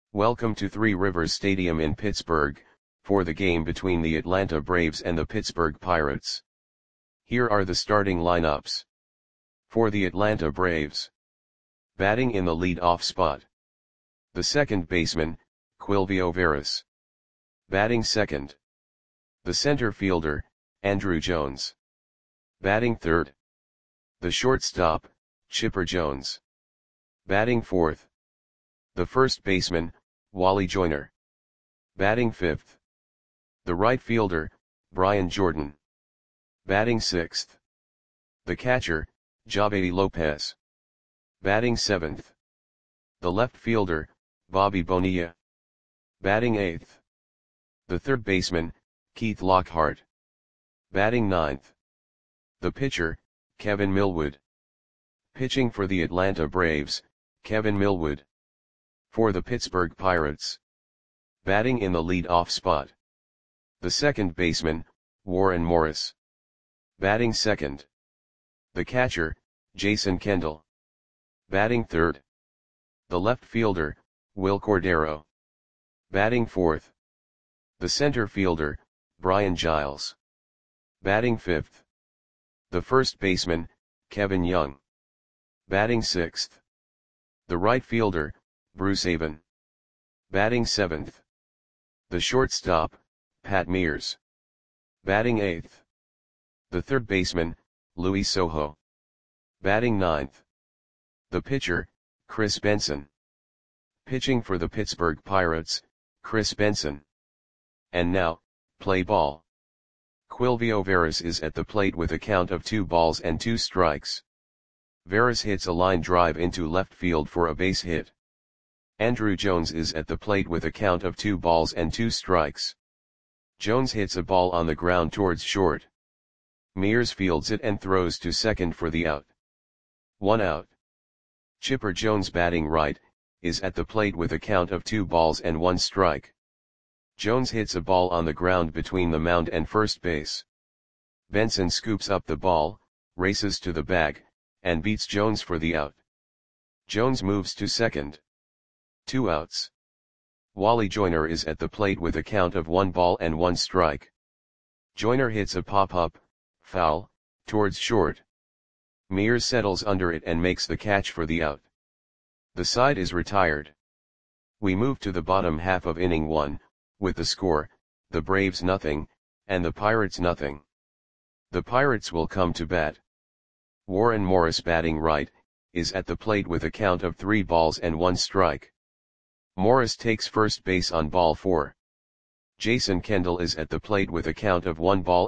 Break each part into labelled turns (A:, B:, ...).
A: Welcome to Three Rivers Stadium in Pittsburgh, for the game between the Atlanta Braves and the Pittsburgh Pirates. Here are the starting lineups. For the Atlanta Braves. Batting in the lead-off spot. The second baseman, Quilvio Veras. Batting second. The center fielder, Andruw Jones. Batting third. The shortstop, Chipper Jones. Batting fourth. The first baseman, Wally Joyner. Batting fifth. The right fielder, Brian Jordan. Batting sixth. The catcher, Javedi Lopez. Batting seventh. The left fielder, Bobby Bonilla. Batting eighth. The third baseman, Keith Lockhart. Batting ninth. The pitcher, Kevin Millwood. Pitching for the Atlanta Braves, Kevin Millwood. For the Pittsburgh Pirates. Batting in the lead-off spot. The second baseman, Warren Morris. Batting second. The catcher, Jason Kendall. Batting third. The left fielder, Wil Cordero. Batting fourth. The center fielder, Brian Giles. Batting fifth. The first baseman, Kevin Young. Batting sixth. The right fielder, Bruce Avon. Batting seventh. The shortstop, Pat Mears. Batting eighth. The third baseman, Luis Sojo. Batting ninth. The pitcher, Chris Benson. Pitching for the Pittsburgh Pirates, Chris Benson. And now, play ball. Quilvio Veras is at the plate with a count of 2-2. Veras hits a line drive into left field for a base hit. Andruw Jones is at the plate with a count of 2-2. Jones hits a ball on the ground towards short. Mears fields it and throws to second for the out. 1 out. Chipper Jones, batting right, is at the plate with a count of 2-1. Jones hits a ball on the ground between the mound and first base. Benson scoops up the ball, races to the bag, and beats Jones for the out. Jones moves to second. 2 outs. Wally Joyner is at the plate with a count of 1-1. Joyner hits a pop-up, foul, towards short. Mears settles under it and makes the catch for the out. The side is retired. We move to the bottom half of inning 1, with the score, the Braves 0, and the Pirates 0. The Pirates will come to bat. Warren Morris, batting right, is at the plate with a count of 3-1. Morris takes first base on ball 4. Jason Kendall is at the plate with a count of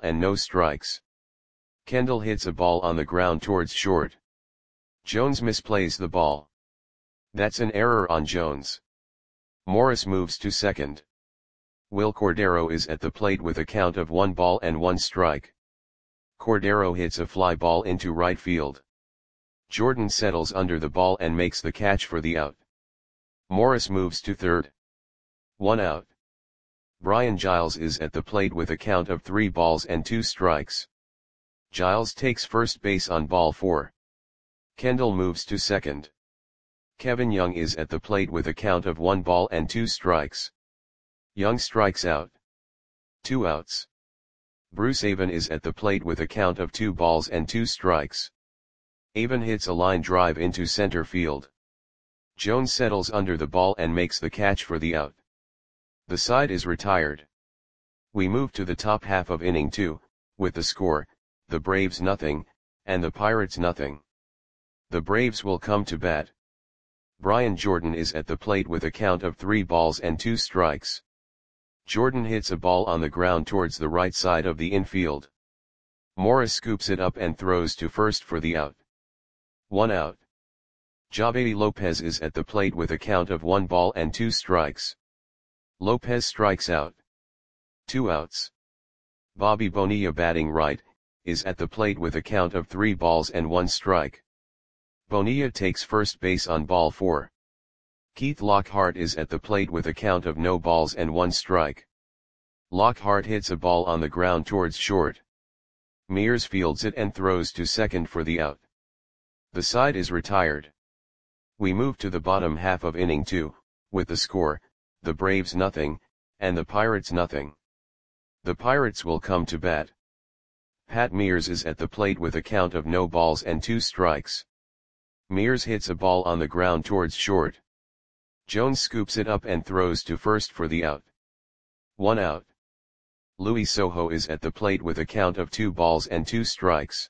A: 1-0. Kendall hits a ball on the ground towards short. Jones misplays the ball. That's an error on Jones. Morris moves to second. Wil Cordero is at the plate with a count of 1-1. Cordero hits a fly ball into right field. Jordan settles under the ball and makes the catch for the out. Morris moves to third. 1 out. Brian Giles is at the plate with a count of 3-2. Giles takes first base on ball 4. Kendall moves to second. Kevin Young is at the plate with a count of 1-2. Young strikes out. 2 outs. Bruce Avon is at the plate with a count of 2-2. Avon hits a line drive into center field. Jones settles under the ball and makes the catch for the out. The side is retired. We move to the top half of inning 2, with the score, the Braves 0, and the Pirates 0. The Braves will come to bat. Brian Jordan is at the plate with a count of 3-2. Jordan hits a ball on the ground towards the right side of the infield. Morris scoops it up and throws to first for the out. 1 out. Javedi Lopez is at the plate with a count of 1-2. Lopez strikes out. 2 outs. Bobby Bonilla, batting right, is at the plate with a count of 3-1. Bonilla takes first base on ball 4. Keith Lockhart is at the plate with a count of 0-1. Lockhart hits a ball on the ground towards short. Mears fields it and throws to second for the out. The side is retired. We move to the bottom half of inning 2, with the score, the Braves nothing, and the Pirates nothing. The Pirates will come to bat. Pat Mears is at the plate with a count of no balls and 2 strikes. Mears hits a ball on the ground towards short. Jones scoops it up and throws to first for the out. 1 out. Luis Sojo is at the plate with a count of 2 balls and 2 strikes.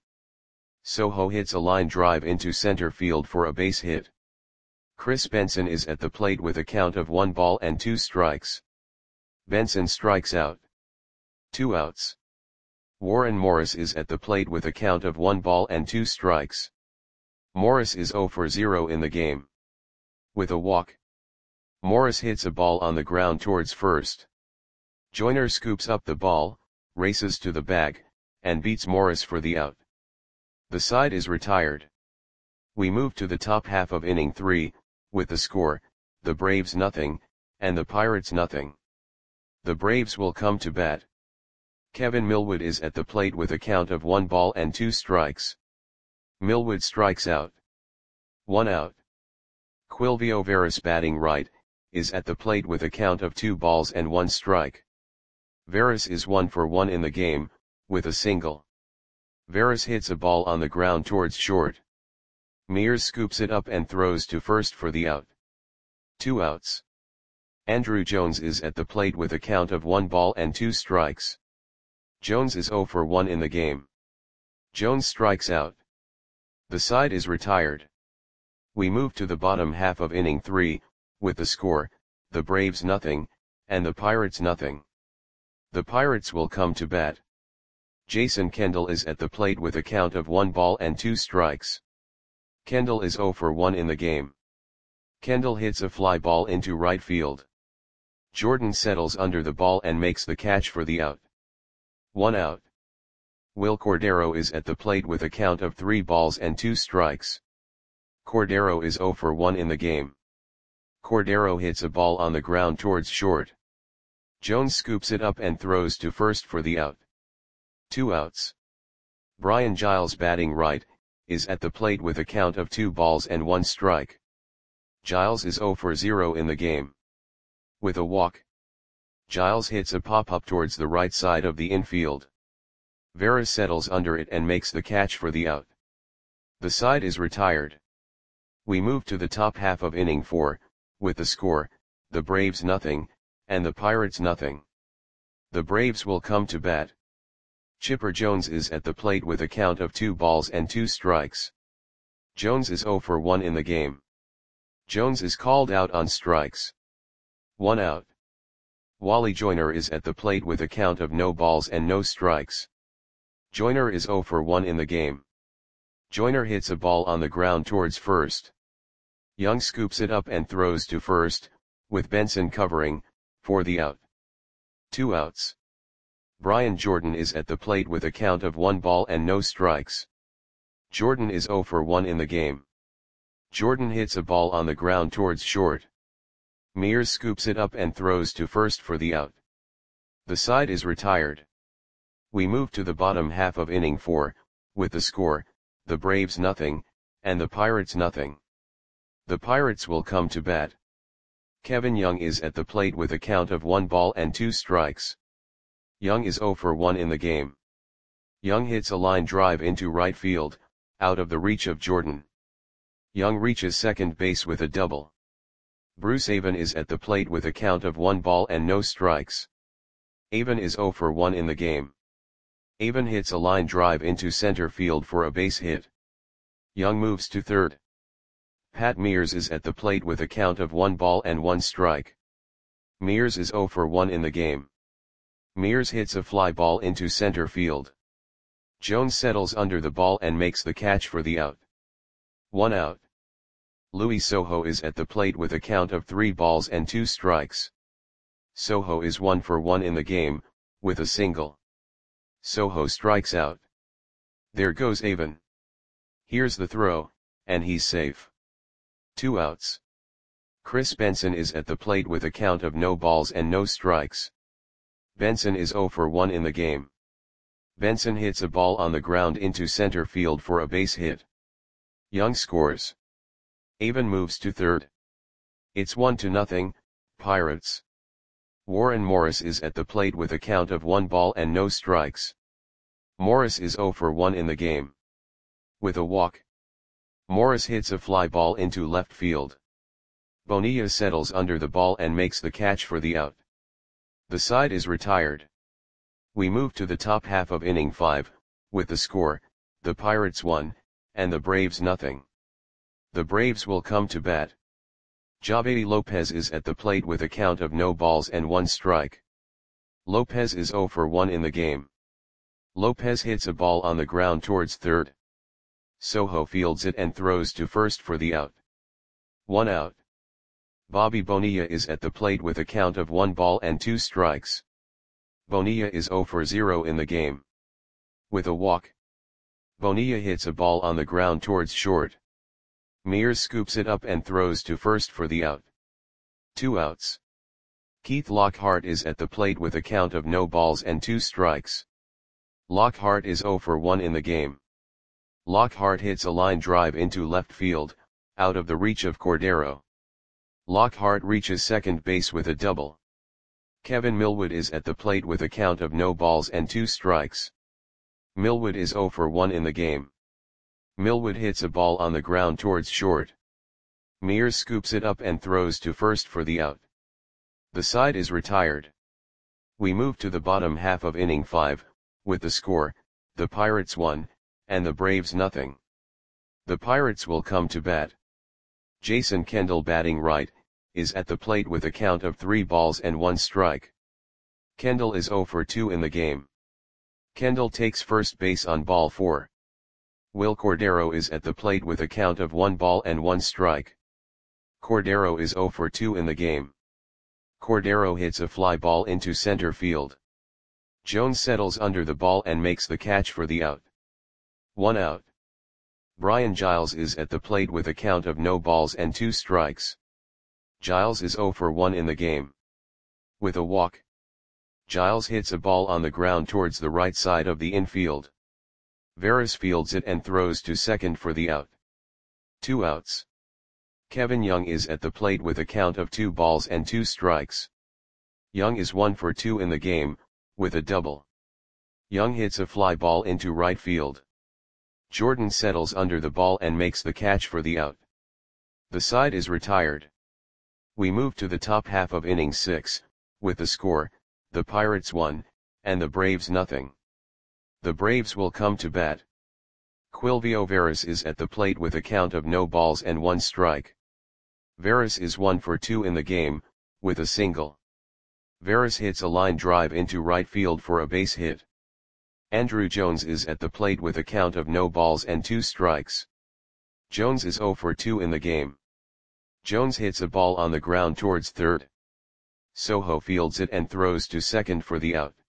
A: Sojo hits a line drive into center field for a base hit. Chris Benson is at the plate with a count of 1 ball and 2 strikes. Benson strikes out. 2 outs. Warren Morris is at the plate with a count of 1 ball and 2 strikes. Morris is 0 for 0 in the game. With a walk. Morris hits a ball on the ground towards first. Joyner scoops up the ball, races to the bag, and beats Morris for the out. The side is retired. We move to the top half of inning 3, with the score, the Braves nothing, and the Pirates nothing. The Braves will come to bat. Kevin Millwood is at the plate with a count of 1 ball and 2 strikes. Millwood strikes out. 1 out. Quilvio Veras, batting right, is at the plate with a count of 2 balls and 1 strike. Veras is 1 for 1 in the game, with a single. Veras hits a ball on the ground towards short. Mears scoops it up and throws to first for the out. 2 outs. Andruw Jones is at the plate with a count of 1 ball and 2 strikes. Jones is 0 for 1 in the game. Jones strikes out. The side is retired. We move to the bottom half of inning 3, with the score, the Braves nothing, and the Pirates nothing. The Pirates will come to bat. Jason Kendall is at the plate with a count of 1 ball and 2 strikes. Kendall is 0 for 1 in the game. Kendall hits a fly ball into right field. Jordan settles under the ball and makes the catch for the out. 1 out. Will Cordero is at the plate with a count of 3 balls and 2 strikes. Cordero is 0 for 1 in the game. Cordero hits a ball on the ground towards short. Jones scoops it up and throws to first for the out. 2 outs. Brian Giles, batting right, is at the plate with a count of 2 balls and 1 strike. Giles is 0 for 0 in the game. With a walk. Giles hits a pop-up towards the right side of the infield. Veras settles under it and makes the catch for the out. The side is retired. We move to the top half of inning 4, with the score, the Braves nothing, and the Pirates nothing. The Braves will come to bat. Chipper Jones is at the plate with a count of 2 balls and 2 strikes. Jones is 0 for 1 in the game. Jones is called out on strikes. 1 out. Wally Joyner is at the plate with a count of no balls and no strikes. Joyner is 0 for 1 in the game. Joyner hits a ball on the ground towards first. Young scoops it up and throws to first, with Benson covering, for the out. 2 outs. Brian Jordan is at the plate with a count of 1 ball and no strikes. Jordan is 0 for 1 in the game. Jordan hits a ball on the ground towards short. Mears scoops it up and throws to first for the out. The side is retired. We move to the bottom half of inning 4, with the score, the Braves nothing, and the Pirates nothing. The Pirates will come to bat. Kevin Young is at the plate with a count of 1 ball and 2 strikes. Young is 0 for 1 in the game. Young hits a line drive into right field, out of the reach of Jordan. Young reaches second base with a double. Bruce Avon is at the plate with a count of 1 ball and no strikes. Avon is 0 for 1 in the game. Avon hits a line drive into center field for a base hit. Young moves to third. Pat Mears is at the plate with a count of 1 ball and 1 strike. Mears is 0 for 1 in the game. Mears hits a fly ball into center field. Jones settles under the ball and makes the catch for the out. 1 out. Luis Sojo is at the plate with a count of 3 balls and 2 strikes. Sojo is 1 for 1 in the game, with a single. Sojo strikes out. There goes Avon. Here's the throw, and he's safe. 2 outs. Chris Benson is at the plate with a count of no balls and no strikes. Benson is 0 for 1 in the game. Benson hits a ball on the ground into center field for a base hit. Young scores. Avon moves to third. It's 1-0, Pirates. Warren Morris is at the plate with a count of 1 ball and no strikes. Morris is 0 for 1 in the game. With a walk, Morris hits a fly ball into left field. Bonilla settles under the ball and makes the catch for the out. The side is retired. We move to the top half of inning 5, with the score, the Pirates 1, and the Braves nothing. The Braves will come to bat. Javedi Lopez is at the plate with a count of no balls and 1 strike. Lopez is 0 for 1 in the game. Lopez hits a ball on the ground towards third. Sojo fields it and throws to first for the out. 1 out. Bobby Bonilla is at the plate with a count of 1 ball and 2 strikes. Bonilla is 0 for 0 in the game. With a walk, Bonilla hits a ball on the ground towards short. Mears scoops it up and throws to first for the out. 2 outs. Keith Lockhart is at the plate with a count of no balls and 2 strikes. Lockhart is 0 for 1 in the game. Lockhart hits a line drive into left field, out of the reach of Cordero. Lockhart reaches second base with a double. Kevin Millwood is at the plate with a count of no balls and 2 strikes. Millwood is 0 for 1 in the game. Millwood hits a ball on the ground towards short. Mears scoops it up and throws to first for the out. The side is retired. We move to the bottom half of inning 5, with the score, the Pirates 1, and the Braves nothing. The Pirates will come to bat. Jason Kendall, batting right, is at the plate with a count of 3 balls and 1 strike. Kendall is 0 for 2 in the game. Kendall takes first base on ball 4. Will Cordero is at the plate with a count of 1 ball and 1 strike. Cordero is 0 for 2 in the game. Cordero hits a fly ball into center field. Jones settles under the ball and makes the catch for the out. 1 out. Brian Giles is at the plate with a count of no balls and 2 strikes. Giles is 0 for 1 in the game. With a walk, Giles hits a ball on the ground towards the right side of the infield. Veras fields it and throws to second for the out. 2 outs. Kevin Young is at the plate with a count of 2 balls and 2 strikes. Young is 1 for 2 in the game, with a double. Young hits a fly ball into right field. Jordan settles under the ball and makes the catch for the out. The side is retired. We move to the top half of inning 6, with the score, the Pirates 1, and the Braves nothing. The Braves will come to bat. Quilvio Veras is at the plate with a count of no balls and 1 strike. Veras is 1 for 2 in the game, with a single. Veras hits a line drive into right field for a base hit. Andrew Jones is at the plate with a count of no balls and 2 strikes. Jones is 0 for 2 in the game. Jones hits a ball on the ground towards third. Sojo fields it and throws to second for the out.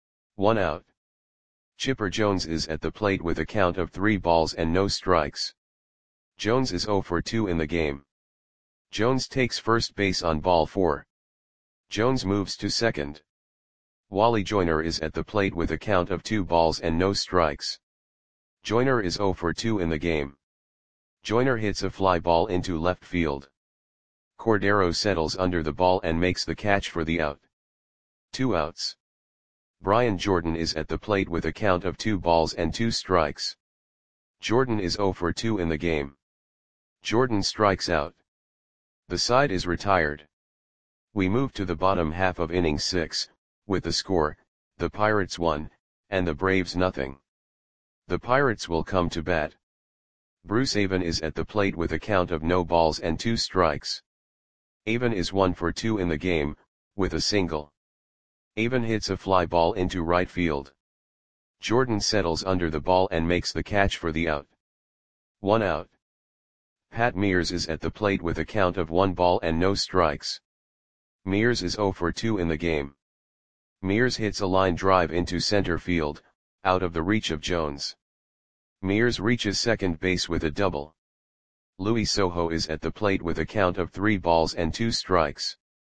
A: 1 out. Chipper Jones is at the plate with a count of 3 balls and no strikes. Jones is 0 for 2 in the game. Jones takes first base on ball 4. Jones moves to second. Wally Joyner is at the plate with a count of 2 balls and no strikes. Joyner is 0 for 2 in the game. Joyner hits a fly ball into left field. Cordero settles under the ball and makes the catch for the out. 2 outs. Brian Jordan is at the plate with a count of 2 balls and 2 strikes. Jordan is 0 for 2 in the game. Jordan strikes out. The side is retired. We move to the bottom half of inning 6, with the score, the Pirates 1, and the Braves nothing. The Pirates will come to bat. Bruce Avon is at the plate with a count of no balls and 2 strikes. Avon is 1 for 2 in the game, with a single. Avon hits a fly ball into right field. Jordan settles under the ball and makes the catch for the out. 1 out. Pat Mears is at the plate with a count of 1 ball and no strikes. Mears is 0 for 2 in the game. Mears hits a line drive into center field, out of the reach of Jones. Mears reaches second base with a double. Luis Sojo is at the plate with a count of 3 balls and 2 strikes.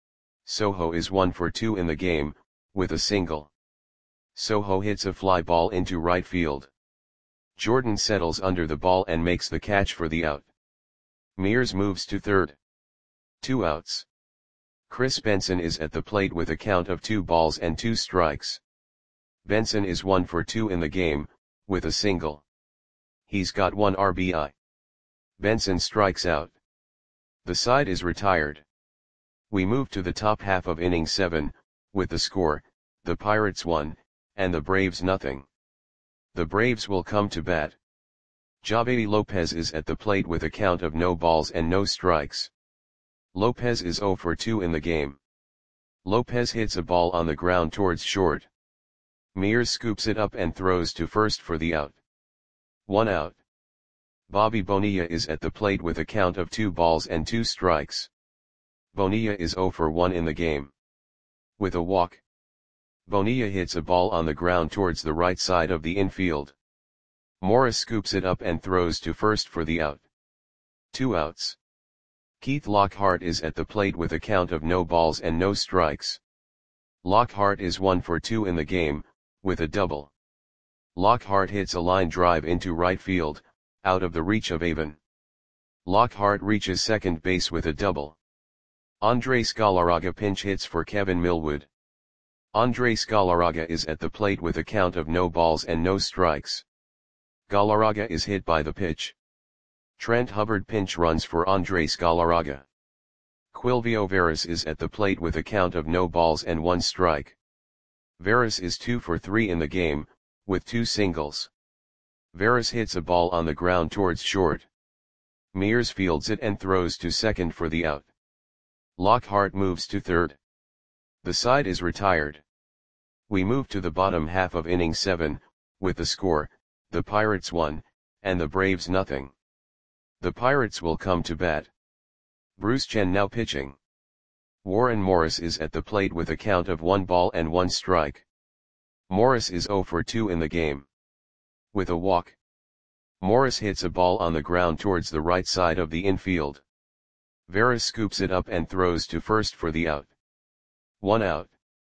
A: Sojo is 1 for 2 in the game, with a single. Sojo hits a fly ball into right field. Jordan settles under the ball and makes the catch for the out. Mears moves to third. 2 outs. Chris Benson is at the plate with a count of 2 balls and 2 strikes. Benson is 1 for 2 in the game, with a single. He's got 1 RBI. Benson strikes out. The side is retired. We move to the top half of inning 7, with the score, the Pirates 1, and the Braves nothing. The Braves will come to bat. Javy Lopez is at the plate with a count of no balls and no strikes. Lopez is 0 for 2 in the game. Lopez hits a ball on the ground towards short. Mears scoops it up and throws to first for the out. 1 out. Bobby Bonilla is at the plate with a count of 2 balls and 2 strikes. Bonilla is 0 for 1 in the game. With a walk. Bonilla hits a ball on the ground towards the right side of the infield. Morris scoops it up and throws to first for the out. 2 outs. Keith Lockhart is at the plate with a count of no balls and no strikes. Lockhart is 1 for 2 in the game, with a double. Lockhart hits a line drive into right field, out of the reach of Avon. Lockhart reaches second base with a double. Andres Galarraga pinch hits for Kevin Millwood. Andres Galarraga is at the plate with a count of no balls and no strikes. Galarraga is hit by the pitch. Trent Hubbard pinch runs for Andres Galarraga. Quilvio Veras is at the plate with a count of no balls and 1 strike. Veras is 2 for 3 in the game, with 2 singles. Veras hits a ball on the ground towards short. Mears fields it and throws to second for the out. Lockhart moves to third. The side is retired. We move to the bottom half of inning 7, with the score, the Pirates 1, and the Braves nothing. The Pirates will come to bat. Bruce Chen now pitching. Warren Morris is at the plate with a count of 1 ball and 1 strike. Morris is 0 for 2 in the game. With a walk. Morris hits a ball on the ground towards the right side of the infield. Veras scoops it up and throws to first for the out. 1 out.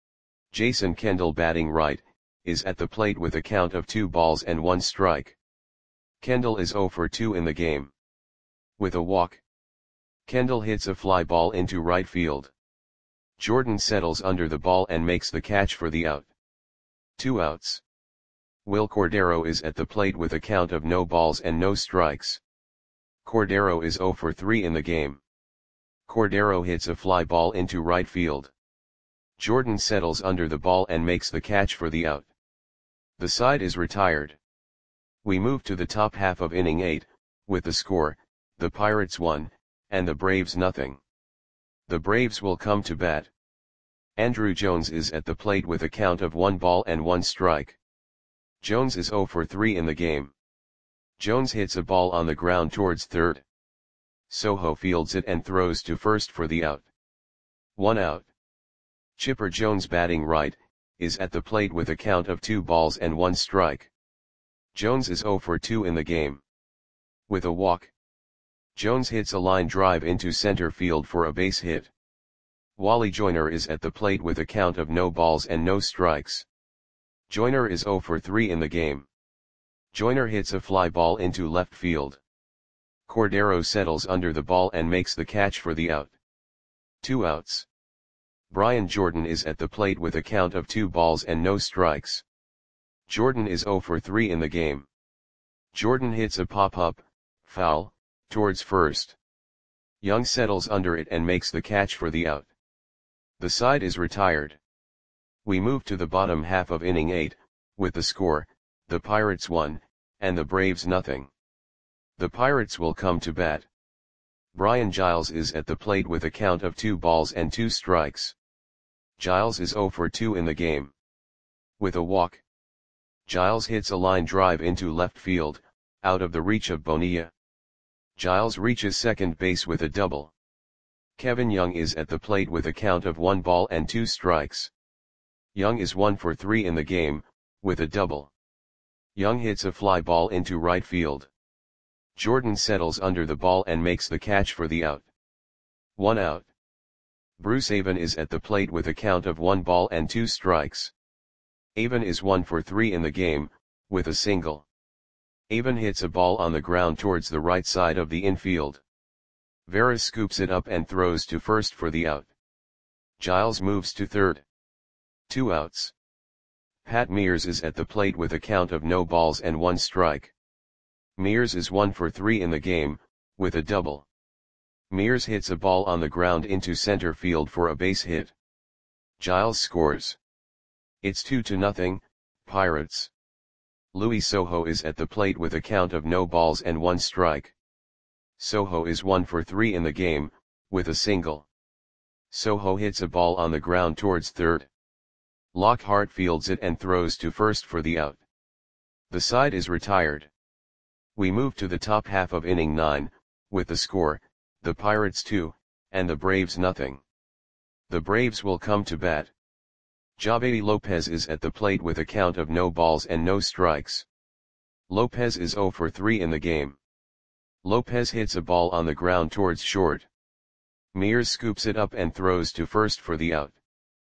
A: Jason Kendall batting right, is at the plate with a count of 2 balls and 1 strike. Kendall is 0 for 2 in the game. With a walk. Kendall hits a fly ball into right field. Jordan settles under the ball and makes the catch for the out. 2 outs. Will Cordero is at the plate with a count of no balls and no strikes. Cordero is 0 for 3 in the game. Cordero hits a fly ball into right field. Jordan settles under the ball and makes the catch for the out. The side is retired. We move to the top half of inning 8, with the score, the Pirates 1, and the Braves nothing. The Braves will come to bat. Andrew Jones is at the plate with a count of 1 ball and 1 strike. Jones is 0 for 3 in the game. Jones hits a ball on the ground towards third. Soho fields it and throws to first for the out. 1 out. Chipper Jones batting right, is at the plate with a count of 2 balls and 1 strike. Jones is 0 for 2 in the game. With a walk. Jones hits a line drive into center field for a base hit. Wally Joyner is at the plate with a count of no balls and no strikes. Joyner is 0 for 3 in the game. Joyner hits a fly ball into left field. Cordero settles under the ball and makes the catch for the out. 2 outs. Brian Jordan is at the plate with a count of 2 balls and no strikes. Jordan is 0 for 3 in the game. Jordan hits a pop-up, foul, towards first. Young settles under it and makes the catch for the out. The side is retired. We move to the bottom half of inning 8, with the score, the Pirates 1, and the Braves nothing. The Pirates will come to bat. Brian Giles is at the plate with a count of 2 balls and 2 strikes. Giles is 0 for 2 in the game. With a walk. Giles hits a line drive into left field, out of the reach of Bonilla. Giles reaches second base with a double. Kevin Young is at the plate with a count of 1 ball and 2 strikes. Young is 1 for 3 in the game, with a double. Young hits a fly ball into right field. Jordan settles under the ball and makes the catch for the out. 1 out. Bruce Avon is at the plate with a count of 1 ball and 2 strikes. Avon is 1 for 3 in the game, with a single. Avon hits a ball on the ground towards the right side of the infield. Veras scoops it up and throws to first for the out. Giles moves to third. 2 outs. Pat Mears is at the plate with a count of no balls and 1 strike. Mears is 1 for 3 in the game, with a double. Mears hits a ball on the ground into center field for a base hit. Giles scores. It's 2-0, Pirates. Luis Sojo is at the plate with a count of no balls and 1 strike. Sojo is 1 for 3 in the game, with a single. Sojo hits a ball on the ground towards third. Lockhart fields it and throws to first for the out. The side is retired. We move to the top half of inning 9, with the score, the Pirates 2, and the Braves nothing. The Braves will come to bat. Javier Lopez is at the plate with a count of no balls and no strikes. Lopez is 0 for 3 in the game. Lopez hits a ball on the ground towards short. Mears scoops it up and throws to first for the out.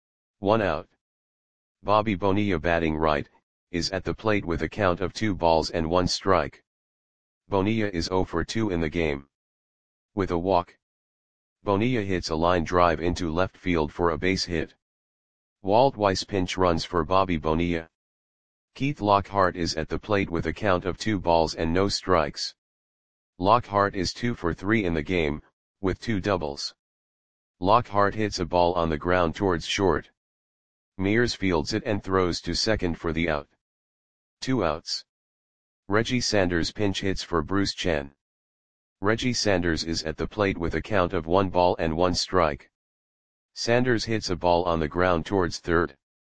A: 1 out. Bobby Bonilla, batting right, is at the plate with a count of 2 balls and 1 strike. Bonilla is 0 for 2 in the game. With a walk, Bonilla hits a line drive into left field for a base hit. Walt Weiss pinch runs for Bobby Bonilla. Keith Lockhart is at the plate with a count of 2 balls and no strikes. Lockhart is 2 for 3 in the game, with 2 doubles. Lockhart hits a ball on the ground towards short. Mears fields it and throws to second for the out. 2 outs. Reggie Sanders pinch hits for Bruce Chen. Reggie Sanders is at the plate with a count of 1 ball and 1 strike. Sanders hits a ball on the ground towards third.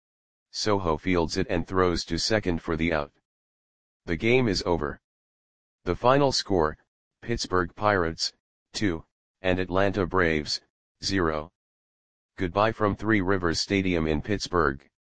A: Sojo fields it and throws to second for the out. The game is over. The final score, Pittsburgh Pirates, 2, and Atlanta Braves, 0. Goodbye from Three Rivers Stadium in Pittsburgh.